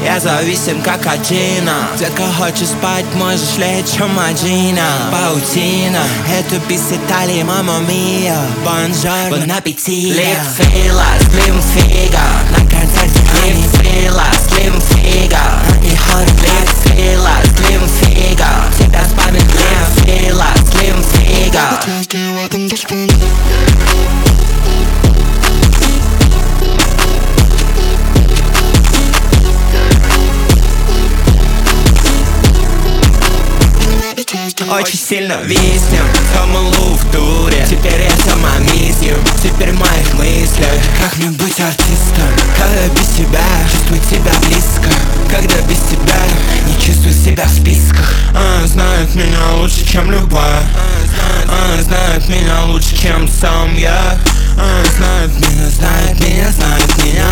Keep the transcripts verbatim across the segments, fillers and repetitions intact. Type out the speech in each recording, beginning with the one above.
Я зависим как Аджина. Детка, хочешь спать, можешь лечь, Маджина. Паутина, эту бис Италии, мама мия. Бонжорно, бон аппетита. Липфила, слим фига. На концерте липфила, слим фига. Они ходят липфила, слим фига. Тебя спамит липфила, слим фига. Очень сильно виснем, Камалу в дуре. Теперь я сама миссию, теперь в моих мыслях. Как мне быть артистом, когда без тебя чувствую тебя близко? Когда без тебя не чувствую себя в списках. Она знает меня лучше, чем любая. Она знает меня лучше, чем сам я. Она знает меня, знает меня, знает меня.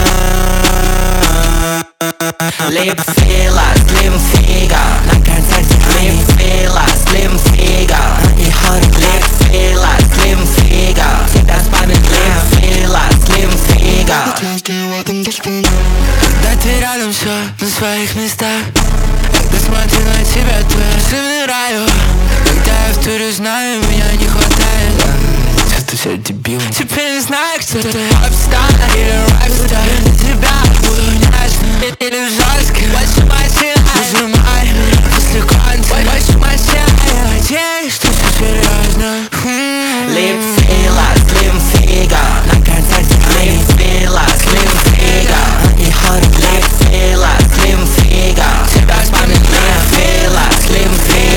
Липфила, слим фига. На концерте липфила, слим фига. Они ходят липфила, слим фига. Тебя спамит липфила, слим фига. Когда ты рядом, все на своих местах. Когда смотрю на тебя, твои замираю. Когда я в туре знаю, меня не хватает. Ты все дебил. Теперь не знаю, кто ты, попстар или рокстар. Для тебя буду нежным или жестким. Больше машин, нажимай после конца. Больше машин, я надеюсь, что все серьезно. Липфила, слим фига. На концерте липфила, слим фига. Они ходят липфила, слим фига. Тебя спамит липфила, слим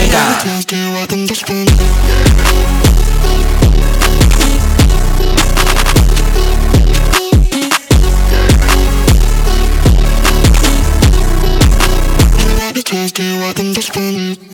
фига. Tasty, what in the spoon.